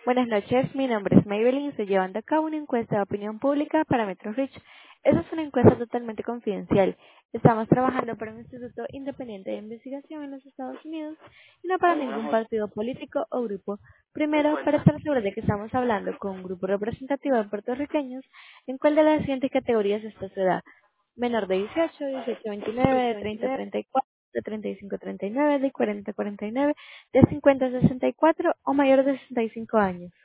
Buenas noches, mi nombre es Maybelline y estoy llevando a cabo una encuesta de opinión pública para Metro Rich. Esta es una encuesta totalmente confidencial. Estamos trabajando para un instituto independiente de investigación en los Estados Unidos y no para ningún partido político o grupo. Primero, para estar seguros de que estamos hablando con un grupo representativo de puertorriqueños, ¿en cuál de las siguientes categorías está su edad? Menor de 18, 18 a 29, de 30 a 34, de 35 a 39, de 40 a 49, de 50 a 64 o mayor de 65 años.